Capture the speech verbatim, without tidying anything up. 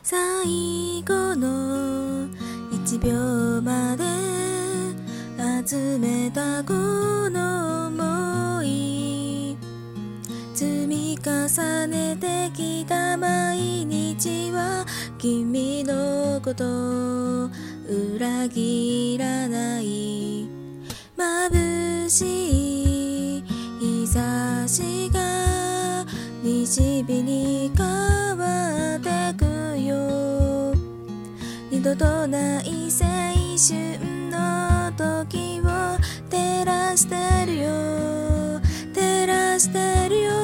最後の一秒まで集めたこの想い、積み重ねてきた毎日は君のこと裏切らない。眩しい日差しが西日に変わってくよ。二度とない青春の時を照らしてるよ、照らしてるよ。